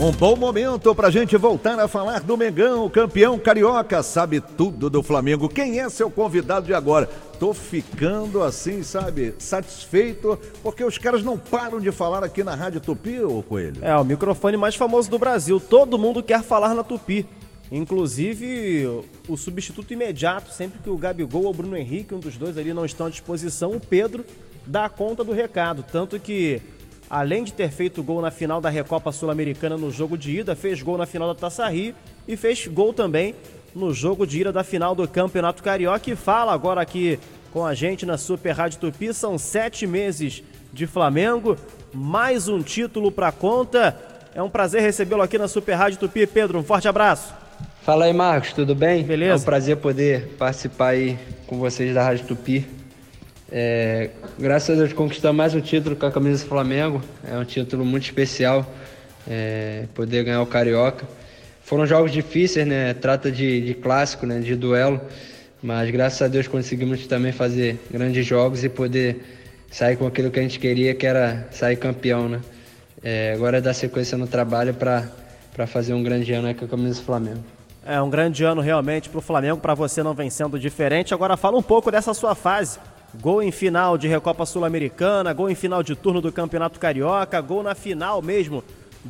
Um bom momento pra gente voltar a falar do Mengão, campeão carioca, sabe tudo do Flamengo. Quem é seu convidado de agora? Tô ficando assim, sabe, satisfeito, porque os caras não param de falar aqui na Rádio Tupi, ô Coelho. É, o microfone mais famoso do Brasil. Todo mundo quer falar na Tupi. Inclusive, o substituto imediato, sempre que o Gabigol ou o Bruno Henrique, um dos dois ali, não estão à disposição, o Pedro dá conta do recado. Tanto que, além de ter feito gol na final da Recopa Sul-Americana no jogo de ida, fez gol na final da Taça Rio e fez gol também no jogo de ida da final do Campeonato Carioca. E fala agora aqui com a gente na Super Rádio Tupi. São 7 meses de Flamengo, mais um título pra conta. É um prazer recebê-lo aqui na Super Rádio Tupi. Pedro, um forte abraço. Fala aí, Marcos, tudo bem? Beleza. É um prazer poder participar aí com vocês da Rádio Tupi. Graças a Deus conquistamos mais um título com a camisa do Flamengo. É um título muito especial, poder ganhar o Carioca. Foram jogos difíceis, né? Trata de clássico, né? De duelo. Mas graças a Deus conseguimos também fazer grandes jogos e poder sair com aquilo que a gente queria, que era sair campeão, né? Agora é dar sequência no trabalho para fazer um grande ano aí com a camisa do Flamengo. É um grande ano realmente para o Flamengo, para você não vem sendo diferente. Agora fala um pouco dessa sua fase. Gol em final de Recopa Sul-Americana, gol em final de turno do Campeonato Carioca, gol na final mesmo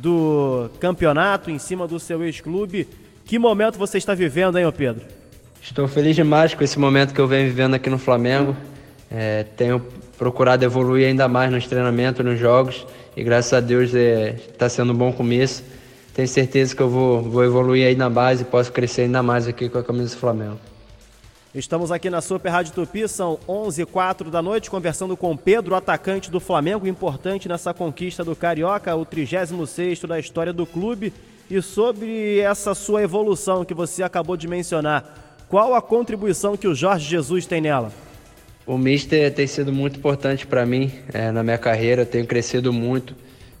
do campeonato em cima do seu ex-clube. Que momento você está vivendo, hein, ô Pedro? Estou feliz demais com esse momento que eu venho vivendo aqui no Flamengo. Tenho procurado evoluir ainda mais nos treinamentos, nos jogos, e graças a Deus está sendo um bom começo. Tenho certeza que eu vou evoluir aí na base e posso crescer ainda mais aqui com a camisa do Flamengo. Estamos aqui na Super Rádio Tupi, são 11h04 da noite, conversando com Pedro, atacante do Flamengo, importante nessa conquista do Carioca, o 36º da história do clube. E sobre essa sua evolução que você acabou de mencionar, qual a contribuição que o Jorge Jesus tem nela? O Mister tem sido muito importante para mim na minha carreira, eu tenho crescido muito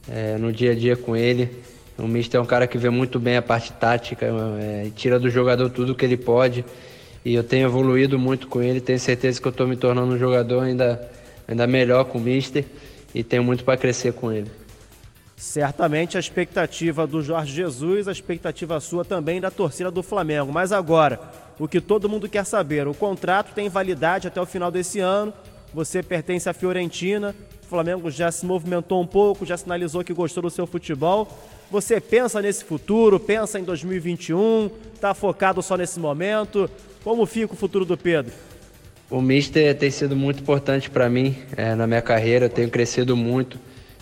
no dia a dia com ele. O Mister é um cara que vê muito bem a parte tática, tira do jogador tudo que ele pode. E eu tenho evoluído muito com ele, tenho certeza que eu estou me tornando um jogador ainda melhor com o Mister e tenho muito para crescer com ele. Certamente a expectativa do Jorge Jesus, a expectativa sua também da torcida do Flamengo. Mas agora, o que todo mundo quer saber, o contrato tem validade até o final desse ano, você pertence à Fiorentina, o Flamengo já se movimentou um pouco, já sinalizou que gostou do seu futebol. Você pensa nesse futuro, pensa em 2021, está focado só nesse momento? Como fica o futuro do Pedro? O Mister tem sido muito importante para mim na minha carreira, eu tenho crescido muito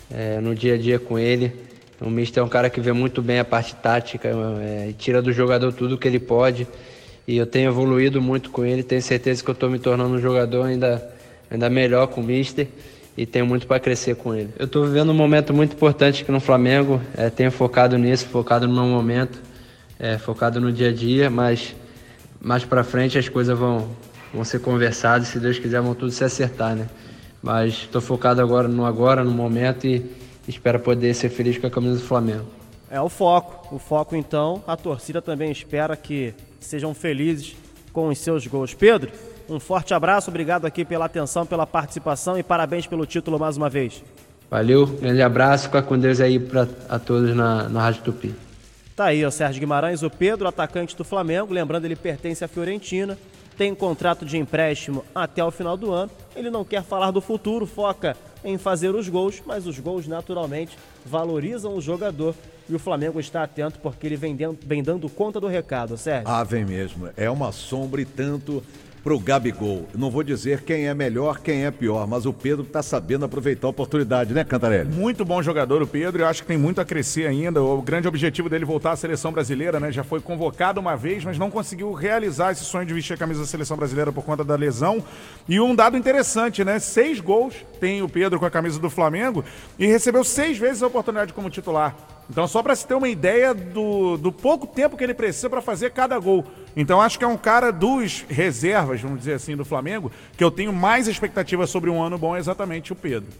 no dia a dia com ele. O Mister é um cara que vê muito bem a parte tática, tira do jogador tudo que ele pode. E eu tenho evoluído muito com ele, tenho certeza que eu estou me tornando um jogador ainda melhor com o Mister e tenho muito para crescer com ele. Eu estou vivendo um momento muito importante aqui no Flamengo, tenho focado nisso, focado no meu momento, focado no dia a dia, mas mais para frente as coisas vão ser conversadas, se Deus quiser vão tudo se acertar, né? Mas estou focado agora, no momento e espero poder ser feliz com a camisa do Flamengo. É o foco então, a torcida também espera que sejam felizes com os seus gols. Pedro, um forte abraço, obrigado aqui pela atenção, pela participação e parabéns pelo título mais uma vez. Valeu, grande abraço, fica com Deus aí para todos na Rádio Tupi. Tá aí, o Sérgio Guimarães, o Pedro, atacante do Flamengo, lembrando, ele pertence à Fiorentina, tem contrato de empréstimo até o final do ano, ele não quer falar do futuro, foca em fazer os gols, mas os gols naturalmente valorizam o jogador e o Flamengo está atento porque ele vem dando conta do recado, Sérgio. Ah, vem mesmo, é uma sombra e tanto pro Gabigol. Não vou dizer quem é melhor, quem é pior, mas o Pedro tá sabendo aproveitar a oportunidade, né, Cantarelli? Muito bom jogador o Pedro, eu acho que tem muito a crescer ainda. O grande objetivo dele voltar à seleção brasileira, né? Já foi convocado uma vez, mas não conseguiu realizar esse sonho de vestir a camisa da seleção brasileira por conta da lesão. E um dado interessante, né? 6 gols tem o Pedro com a camisa do Flamengo e recebeu 6 vezes a oportunidade como titular. Então, só para se ter uma ideia do pouco tempo que ele precisa para fazer cada gol. Então, acho que é um cara dos reservas, vamos dizer assim, do Flamengo, que eu tenho mais expectativa sobre um ano bom, é exatamente o Pedro.